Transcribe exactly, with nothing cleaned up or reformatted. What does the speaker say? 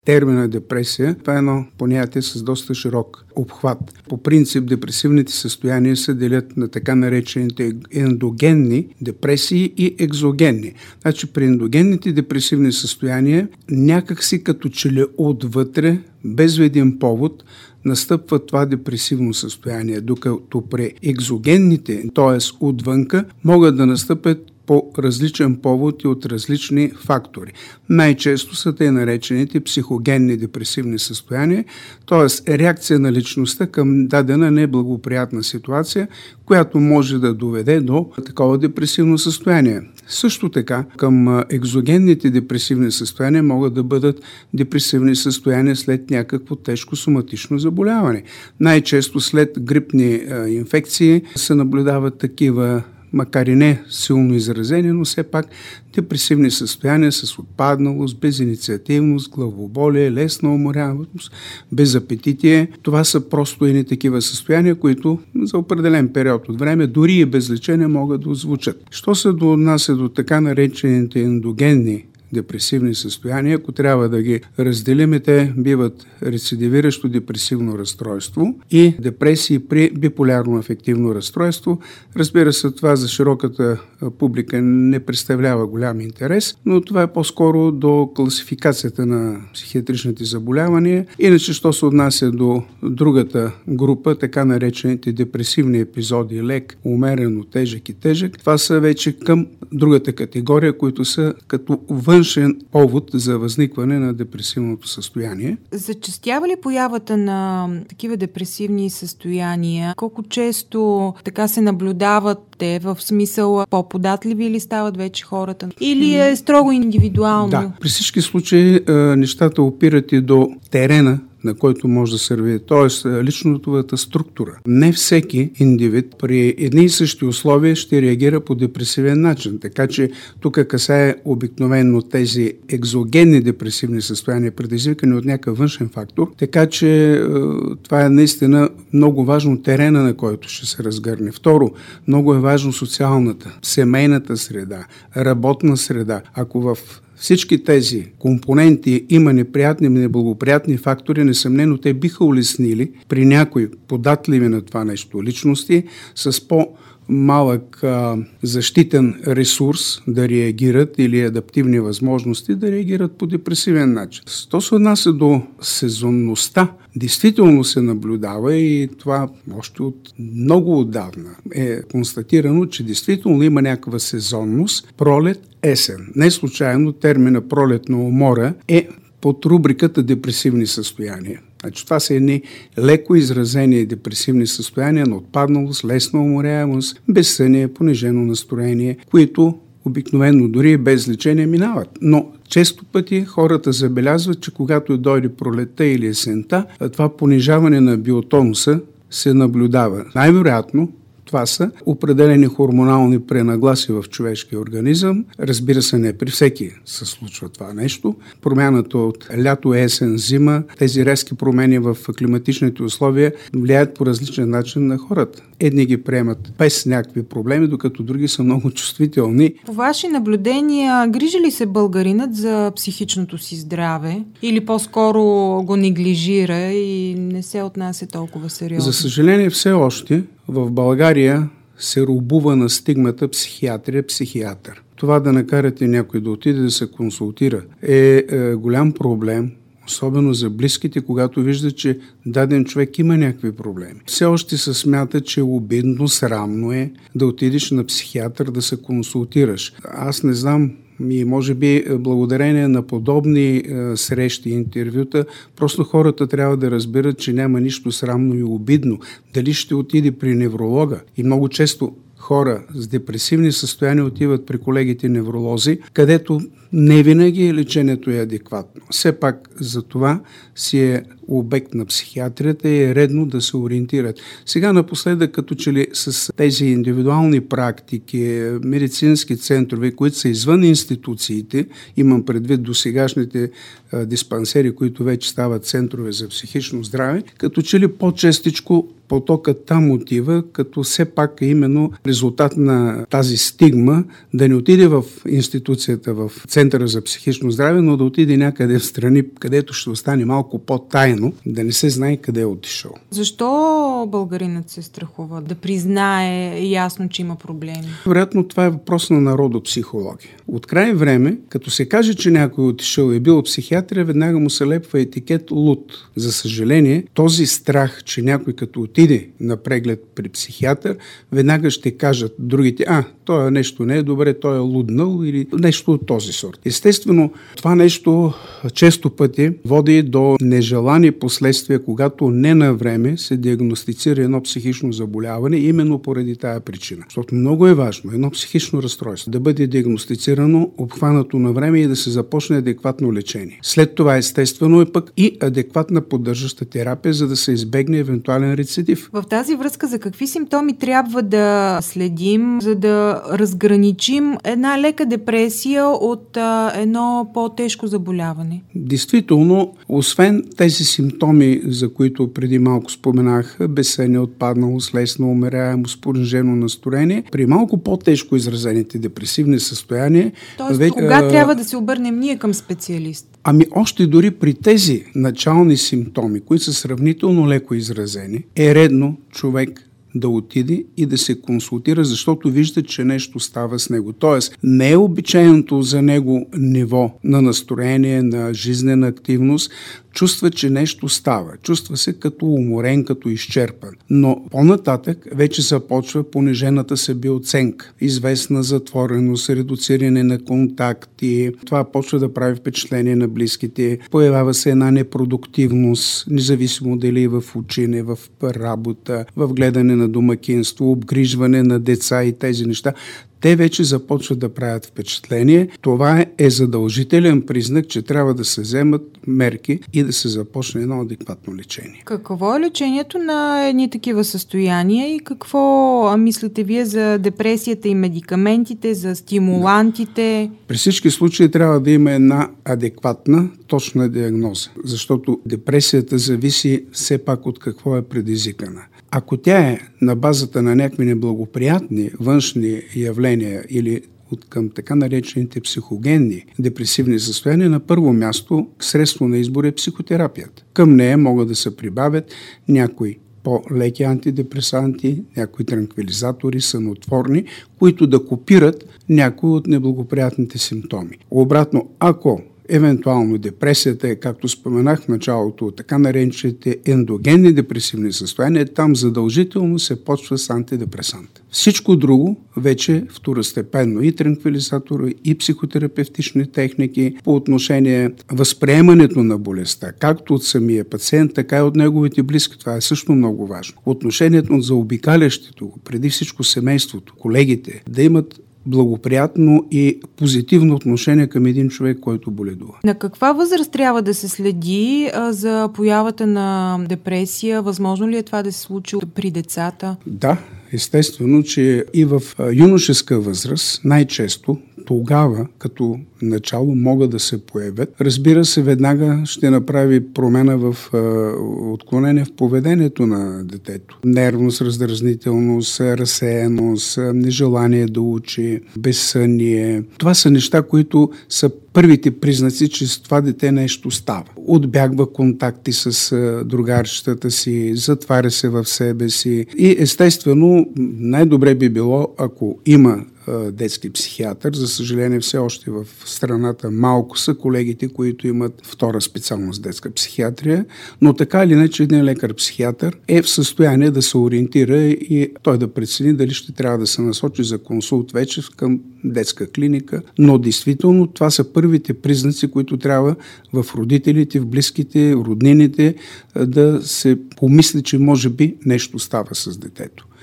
термина депресия, това е едно понятие с доста широк обхват. По принцип депресивните състояния се делят на така наречените ендогенни депресии и екзогенни. Значи при ендогенните депресивни състояния някакси като че ли отвътре, без видим повод, настъпва това депресивно състояние, докато при екзогенните, т.е. отвънка, могат да настъпят по различен повод и от различни фактори. Най-често са те наречените психогенни депресивни състояния, т.е. реакция на личността към дадена неблагоприятна ситуация, която може да доведе до такова депресивно състояние. Също така, към екзогенните депресивни състояния могат да бъдат депресивни състояния след някакво тежко соматично заболяване. Най-често след грипни инфекции се наблюдават такива, макар и не силно изразени, но все пак депресивни състояния с отпадналост, безинициативност, главоболие, лесна уморяемост, безапетитие. Това са просто едни такива състояния, които за определен период от време, дори и без лечение, могат да отзвучат. Що се отнася до така наречените ендогенни депресивни състояния, ако трябва да ги разделим, те биват рецидивиращо депресивно разстройство и депресии при биполярно афективно разстройство. Разбира се, това за широката публика не представлява голям интерес, но това е по-скоро до класификацията на психиатричните заболявания. Иначе, що се отнася до другата група, така наречените депресивни епизоди, лек, умерено, тежък и тежък, това са вече към другата категория, които са като външен повод за възникване на депресивното състояние. Зачестява ли появата на такива депресивни състояния? Колко често така се наблюдават те, в смисъл по-податливи ли стават вече хората? Или е строго индивидуално? Да, при всички случаи нещата опират и до терена, на който може да се развие, т.е. личностната структура. Не всеки индивид при едни и същи условия ще реагира по депресивен начин, така че тук касае обикновено тези екзогенни депресивни състояния, предизвикани от някакъв външен фактор, така че това е наистина много важно терена, на който ще се разгърне. Второ, много е важно социалната, семейната среда, работна среда. Ако в всички тези компоненти има неприятни и неблагоприятни фактори, несъмнено те биха улеснили при някои податливи на това нещо личности с по- малък а, защитен ресурс да реагират или адаптивни възможности да реагират по депресивен начин. То се отнася до сезонността. Действително се наблюдава и това още от много отдавна е констатирано, че действително има някаква сезонност пролет-есен. Не случайно термина пролетна умора е под рубриката депресивни състояния. Значи, това са едни леко изразени депресивни състояния на отпадналост, лесна уморяемост, безсъние, понижено настроение, които обикновено дори без лечение минават. Но често пъти хората забелязват, че когато дойде пролетта или есента, това понижаване на биотонуса се наблюдава. Най-вероятно това са определени хормонални пренагласи в човешкия организъм. Разбира се, не при всеки се случва това нещо. Промяната от лято, есен, зима, тези резки промени в климатичните условия влияят по различен начин на хората. Едни ги приемат без някакви проблеми, докато други са много чувствителни. По ваши наблюдения, грижи ли се българинът за психичното си здраве? Или по-скоро го неглижира и не се отнася толкова сериозно? За съжаление, все още в България се робува на стигмата психиатрия, психиатър. Това да накарате някой да отиде да се консултира е, е голям проблем, особено за близките, когато вижда, че даден човек има някакви проблеми. Все още се смята, че обидно, срамно е да отидеш на психиатър да се консултираш. Аз не знам, и може би благодарение на подобни е, срещи и интервюта, просто хората трябва да разберат, че няма нищо срамно и обидно. Дали ще отиде при невролога? И много често хора с депресивни състояния отиват при колегите невролози, където не винаги лечението е адекватно. Все пак за това си е обект на психиатрията и е редно да се ориентират. Сега напоследък, като че ли с тези индивидуални практики, медицински центрове, които са извън институциите, имам предвид досегашните а, диспансери, които вече стават центрове за психично здраве, като че ли по-честичко потокът там отива, като все пак е именно резултат на тази стигма да не отиде в институцията, в център Центъра за психично здраве, но да отиде някъде в страни, където ще остане малко по-тайно, да не се знае къде е отишъл. Защо българинът се страхува да признае ясно, че има проблеми? Вероятно това е въпрос на народопсихология. От край време, като се каже, че някой е отишъл и е бил психиатрия, веднага му се лепва етикет луд. За съжаление, този страх, че някой като отиде на преглед при психиатър, веднага ще кажат другите, а, това нещо не е добре, той е луднал или нещо от този сорт. Естествено, това нещо често пъти води до нежелани последствия, когато не на време се диагностицира едно психично заболяване, именно поради тая причина. Защото много е важно едно психично разстройство да бъде диагностицирано, обхванато на време и да се започне адекватно лечение. След това естествено е пък и адекватна поддържаща терапия, за да се избегне евентуален рецидив. В тази връзка за какви симптоми трябва да следим, за да разграничим една лека депресия от а, едно по-тежко заболяване? Действително, освен тези симптоми, за които преди малко споменах, безсъние, отпадналост, лесна умеряемост, понижено настроение, при малко по-тежко изразените депресивни състояния... Тоест, ве... кога а... трябва да се обърнем ние към специалист? Ами още дори при тези начални симптоми, които са сравнително леко изразени, е редно човек да отиде и да се консултира, защото вижда, че нещо става с него. Тоест, не е обичайното за него ниво на настроение, на жизнена активност, чувства, че нещо става. Чувства се като уморен, като изчерпан. Но по-нататък вече започва понижената себеоценка, известна затвореност, редуциране на контакти. Това почва да прави впечатление на близките. Появява се една непродуктивност, независимо дали в учене, в работа, в гледане на домакинство, обгрижване на деца и тези неща. Те вече започват да правят впечатление. Това е задължителен признак, че трябва да се вземат мерки и да се започне едно адекватно лечение. Какво е лечението на едни такива състояния и какво мислите вие за депресията и медикаментите, за стимулантите? При всички случаи трябва да има една адекватна, точна диагноза, защото депресията зависи все пак от какво е предизвикана. Ако тя е на базата на някакви неблагоприятни външни явления или от към така наречените психогенни депресивни състояния, на първо място средство на избор е психотерапията. Към нея могат да се прибавят някои по-леки антидепресанти, някои транквилизатори, сънотворни, които да копират някои от неблагоприятните симптоми. Обратно, ако евентуално депресията е, както споменах в началото, така наречените ендогенни депресивни състояния, там задължително се почва с антидепресант. Всичко друго вече второстепенно, и транквилизатори, и психотерапевтични техники по отношение възприемането на болестта, както от самия пациент, така и от неговите близки. Това е също много важно. Отношението за обикалящите го, преди всичко семейството, колегите, да имат благоприятно и позитивно отношение към един човек, който боледува. На каква възраст трябва да се следи а, за появата на депресия? Възможно ли е това да се случи при децата? Да, естествено, че и в юношеска възраст най-често тогава, като начало, могат да се появят. Разбира се, веднага ще направи промена в е, отклонение в поведението на детето. Нервност, раздразнителност, разсеяност, нежелание да учи, безсъние. Това са неща, които са първите признаци, че с това дете нещо става. Отбягва контакти с е, другарчетата си, затваря се в себе си и естествено най-добре би било, ако има детски психиатър. За съжаление, все още в страната малко са колегите, които имат втора специалност детска психиатрия, но така или иначе един лекар-психиатър е в състояние да се ориентира и той да прецени дали ще трябва да се насочи за консулт вече към детска клиника, но действително това са първите признаци, които трябва в родителите, в близките, роднините да се помисли, че може би нещо става с детето.